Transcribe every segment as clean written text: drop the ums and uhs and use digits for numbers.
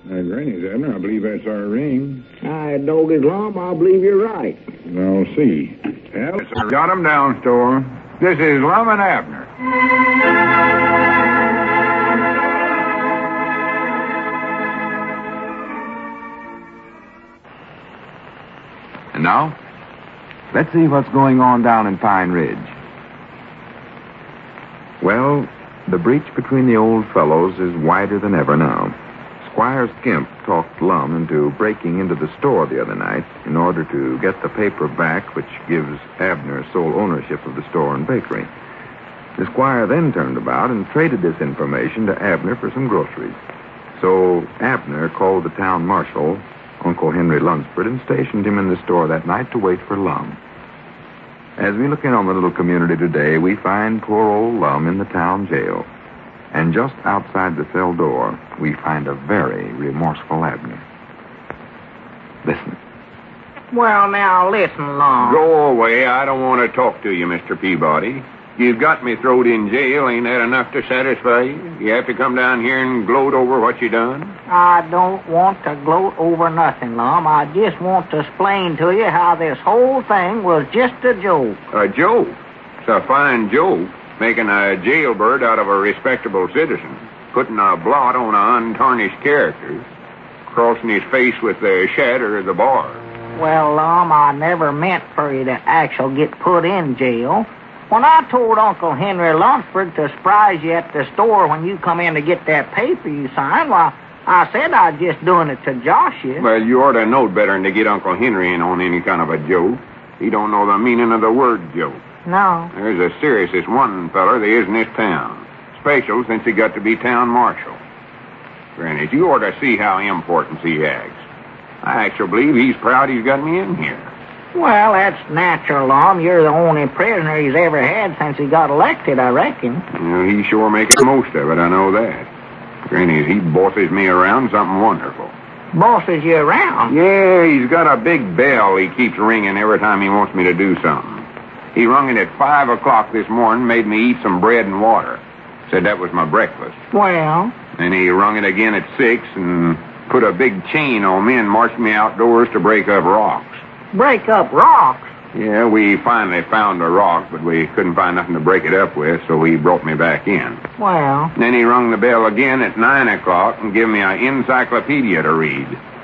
Granny's, Abner, I believe that's our ring. Doggy's Lum, I believe you're right. I'll see. Well, got 'em down, Store. This is Lum and Abner. And now, let's see what's going on down in Pine Ridge. Well, the breach between the old fellows is wider than ever now. Squire Skimp talked Lum into breaking into the store the other night in order to get the paper back which gives Abner sole ownership of the store and bakery. The squire then turned about and traded this information to Abner for some groceries. So Abner called the town marshal, Uncle Henry Lunsford, and stationed him in the store that night to wait for Lum. As we look in on the little community today, we find poor old Lum in the town jail. And just outside the cell door, we find a very remorseful Abner. Listen. Well, now, listen, Lum. Go away. I don't want to talk to you, Mr. Peabody. You've got me throwed in jail. Ain't that enough to satisfy you? You have to come down here and gloat over what you done? I don't want to gloat over nothing, Lum. I just want to explain to you how this whole thing was just a joke. A joke? It's a fine joke. Making a jailbird out of a respectable citizen. Putting a blot on an untarnished character. Crossing his face with the shatter of the bar. Well, Lum, I never meant for you to actually get put in jail. When I told Uncle Henry Lunsford to surprise you at the store when you come in to get that paper you signed, well, I said I was just doing it to josh you. Well, you ought to know better than to get Uncle Henry in on any kind of a joke. He don't know the meaning of the word joke. No. There's the seriousest one feller there is in this town. Special since he got to be town marshal. Granny, you ought to see how important he acts. I actually believe he's proud he's got me in here. Well, that's natural, Lum. You're the only prisoner he's ever had since he got elected, I reckon. Well, he sure makes the most of it, I know that. Granny, he bosses me around something wonderful. Bosses you around? Yeah, he's got a big bell he keeps ringing every time he wants me to do something. He rung it at 5 o'clock this morning, made me eat some bread and water. Said that was my breakfast. Well? Then he rung it again at 6 and put a big chain on me and marched me outdoors to break up rocks. Break up rocks? Yeah, we finally found a rock, but we couldn't find nothing to break it up with, so he brought me back in. Well? Then he rung the bell again at 9 o'clock and gave me an encyclopedia to read.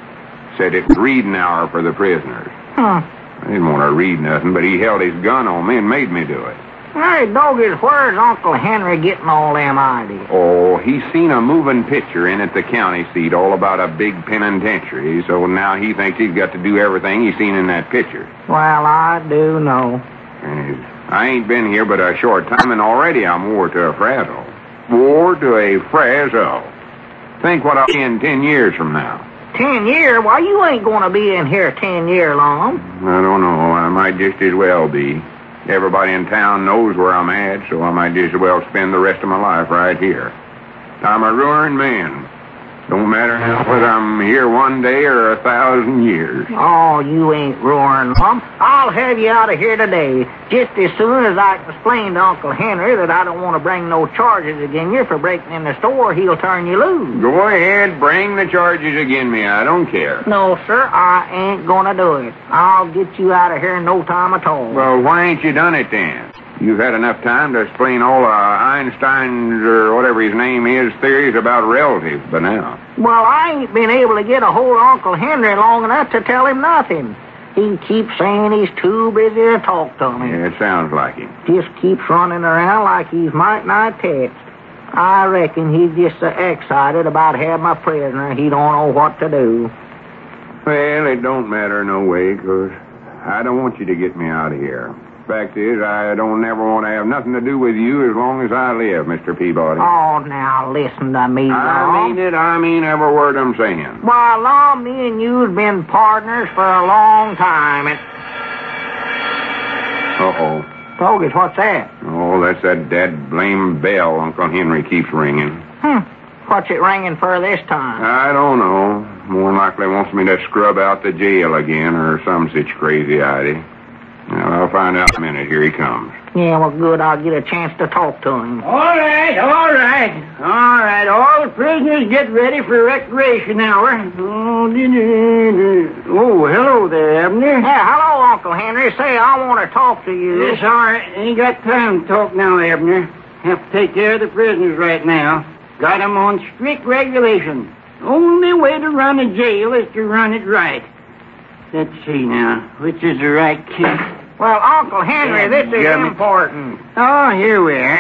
Said it's reading hour for the prisoners. Huh. I didn't want to read nothing, but he held his gun on me and made me do it. Hey, Doggies, where's Uncle Henry getting all them ideas? Oh, he's seen a moving picture in at the county seat all about a big penitentiary, so now he thinks he's got to do everything he's seen in that picture. Well, I do know. I ain't been here but a short time, and already I'm wore to a frazzle. Wore to a frazzle. Think what I'll be in 10 years from now. 10 years? Why, you ain't going to be in here 10 years long. I don't know. I might just as well be. Everybody in town knows where I'm at, so I might just as well spend the rest of my life right here. I'm a ruined man. Don't matter now whether I'm here one day or 1,000 years. Oh, you ain't roaring, Lum. I'll have you out of here today, just as soon as I explain to Uncle Henry that I don't want to bring no charges against you for breaking in the store. He'll turn you loose. Go ahead, bring the charges against me. I don't care. No, sir, I ain't gonna do it. I'll get you out of here in no time at all. Well, why ain't you done it then? You've had enough time to explain all Einstein's, or whatever his name is, theories about relatives by now. Well, I ain't been able to get a hold of Uncle Henry long enough to tell him nothing. He keeps saying he's too busy to talk to me. Yeah, it sounds like him. Just keeps running around like he's might not touched. I reckon he's just so excited about having my prisoner he don't know what to do. Well, it don't matter no way, 'cause I don't want you to get me out of here. Fact is, I don't never want to have nothing to do with you as long as I live, Mr. Peabody. Oh, now listen to me, Lum. I mean it. I mean every word I'm saying. Why, Lum, me and you's been partners for a long time, and... Uh-oh. Doggies, what's that? Oh, that's that dad-blame bell Uncle Henry keeps ringing. What's it ringing for this time? I don't know. More than likely wants me to scrub out the jail again or some such crazy idea. Well, I'll find out in a minute. Here he comes. Yeah, well, good. I'll get a chance to talk to him. All right. All the prisoners get ready for recreation hour. Oh, hello there, Abner. Yeah, hello, Uncle Henry. Say, I want to talk to you. Yes, all right. Ain't got time to talk now, Abner. Have to take care of the prisoners right now. Got 'em on strict regulation. Only way to run a jail is to run it right. Let's see now. Which is the right key? Well, Uncle Henry, this is important. Oh, here we are.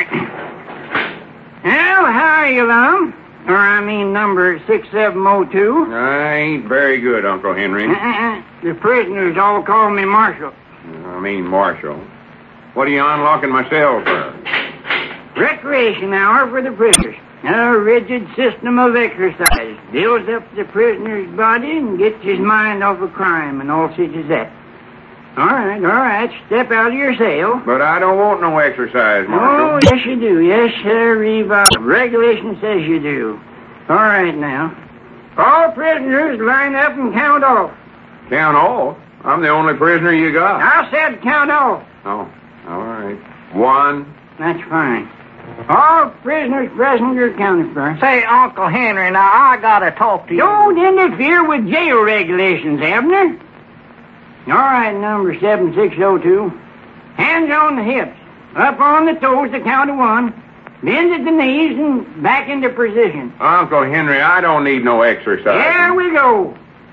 Well, how are you, Lum? Or, I mean, number 6702. I ain't very good, Uncle Henry. The prisoners all call me Marshal. I mean, Marshal. What are you unlocking my cell for? Recreation hour for the prisoners. A rigid system of exercise. Builds up the prisoner's body and gets his mind off of crime and all such as that. All right. Step out of your cell. But I don't want no exercise, Marshal. Oh, yes, you do. Yes, sir. Regulation says you do. All right, now. All prisoners line up and count off. Count off? I'm the only prisoner you got. I said count off. Oh, all right. 1. That's fine. All prisoners present are counted for. Say, Uncle Henry, now I got to talk to you. Don't interfere with jail regulations, Abner. All right, number 7602. Hands on the hips. Up on the toes to count of 1. Bend at the knees and back into position. Uncle Henry, I don't need no exercise. There we go.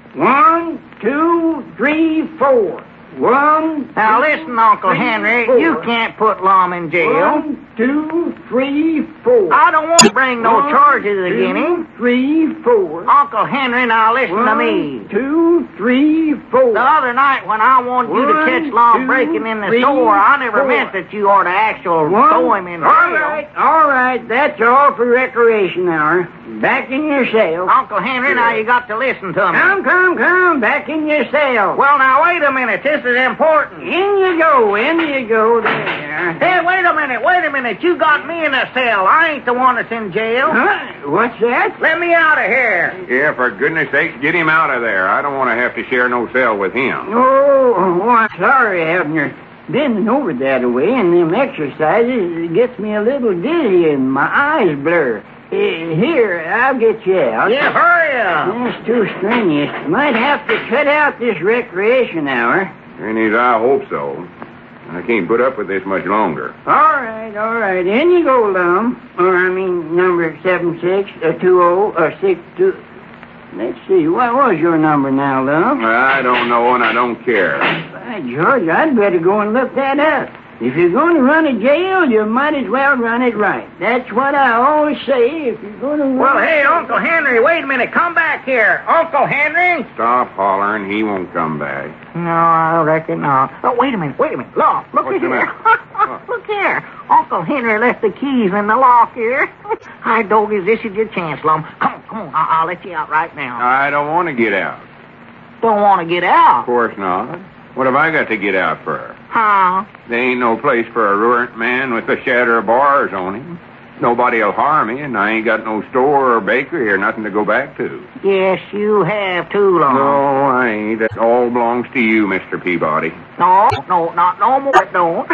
1, 2, 3, 4. 1. Now listen, Uncle Henry, 4. you can't put Lum in jail. 1, 2, 3, 4. I don't want to bring no charges against him. 3, 4. Uncle Henry, now listen to me. 1, 2, 3, 4. The other night when I wanted you to catch Lum breaking in the store, I never meant that you ought to actually throw him in jail. All right, that's all for recreation hour. Back in your cell. Uncle Henry, now you got to listen to me. Come, back in your cell. Well, now wait a minute, this is important. In you go there. Hey, wait a minute, you got me in a cell. I ain't the one that's in jail. Huh? What's that? Let me out of here. Yeah, for goodness sake, get him out of there. I don't want to have to share no cell with him. Oh, I'm sorry, Abner. Bending over that way and them exercises gets me a little dizzy and my eyes blur. Here, I'll get you out. Yeah, hurry up. That's too strenuous. Might have to cut out this recreation hour. And I hope so. I can't put up with this much longer. All right. In you go, Lum. Number 762062. Let's see. What was your number now, Lum? I don't know, and I don't care. By George, I'd better go and look that up. If you're going to run a jail, you might as well run it right. That's what I always say. If you're going to run... Well, hey, Uncle Henry, wait a minute. Come back here. Uncle Henry? Stop hollering. He won't come back. No, I reckon not. Oh, wait a minute. Look What's the here. matter? Look here. Uncle Henry left the keys in the lock here. Hi, Dogies, this is your chance, Lum. Come on. I'll let you out right now. I don't want to get out. Don't want to get out? Of course not. What have I got to get out for? Huh? There ain't no place for a ruined man with a shadow of bars on him. Nobody'll harm me, and I ain't got no store or bakery or nothing to go back to. Yes, you have too, Lum. No, I ain't. That all belongs to you, Mr. Peabody. No, not no more, it don't.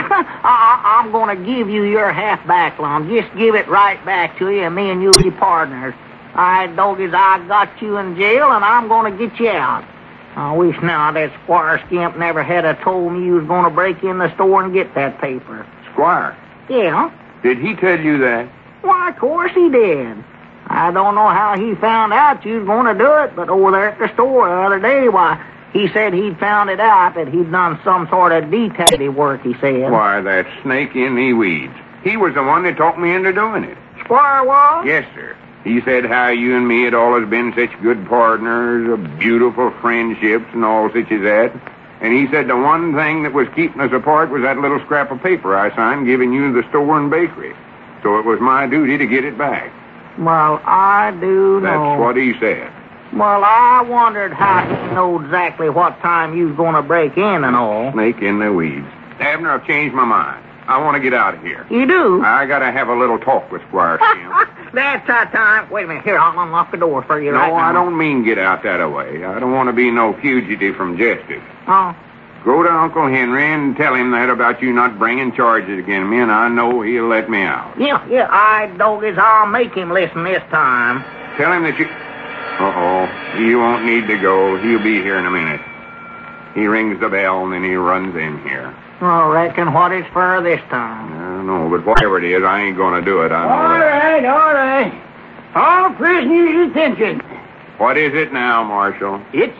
I'm going to give you your half back, Lum. Just give it right back to you, and me and you'll be partners. All right, Dogies, I got you in jail, and I'm going to get you out. I wish now that Squire Skimp never had told me you was going to break in the store and get that paper. Squire? Yeah? Did he tell you that? Why, of course he did. I don't know how he found out you was going to do it, but over there at the store the other day, why, he said he'd found it out that he'd done some sort of detective work, he said. Why, that snake in the weeds. He was the one that talked me into doing it. Squire was? Yes, sir. He said how you and me had always been such good partners, beautiful friendships and all such as that. And he said the one thing that was keeping us apart was that little scrap of paper I signed giving you the store and bakery. So it was my duty to get it back. Well, I do know. That's what he said. Well, I wondered how he knew exactly what time you was going to break in and all. Snake in the weeds. Abner, I've changed my mind. I want to get out of here. You do? I got to have a little talk with Squire Skimp. That's our time. Wait a minute. Here, I'll unlock the door for you No, right now. I don't mean get out that way. I don't want to be no fugitive from justice. Oh. Go to Uncle Henry and tell him that about you not bringing charges against me, and I know he'll let me out. Yeah, I doggies, I'll make him listen this time. Tell him that you... Uh-oh, you won't need to go. He'll be here in a minute. He rings the bell, and then he runs in here. I reckon what it's for this time. I don't know, but whatever it is, I ain't going to do it. I know All that. right. All prisoners' attention. What is it now, Marshal? It's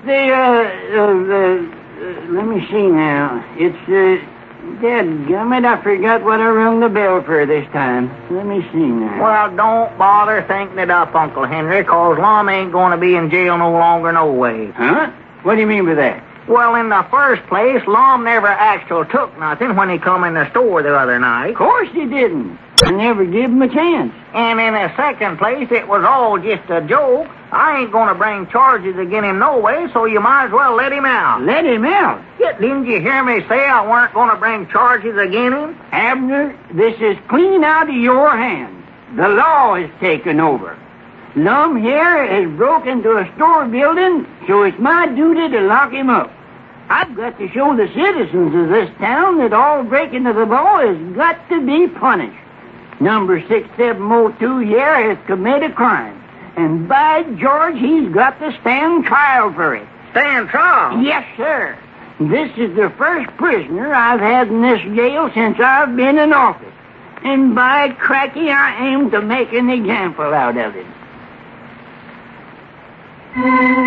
let me see now. It's, dadgummit, I forgot what I rung the bell for this time. Let me see now. Well, don't bother thinking it up, Uncle Henry, 'cause Lum ain't going to be in jail no longer no way. Huh? What do you mean by that? Well, in the first place, Lum never actually took nothing when he come in the store the other night. Of course you didn't. I never give him a chance. And in the second place, it was all just a joke. I ain't going to bring charges against him no way, so you might as well let him out. Let him out? Yeah, didn't you hear me say I weren't going to bring charges against him? Abner, this is clean out of your hands. The law is taken over. Lum here has broke into a store building, so it's my duty to lock him up. I've got to show the citizens of this town that all breaking of the law has got to be punished. Number 6702 here has committed a crime. And by George, he's got to stand trial for it. Stand trial? Yes, sir. This is the first prisoner I've had in this jail since I've been in office. And by cracky, I aim to make an example out of him.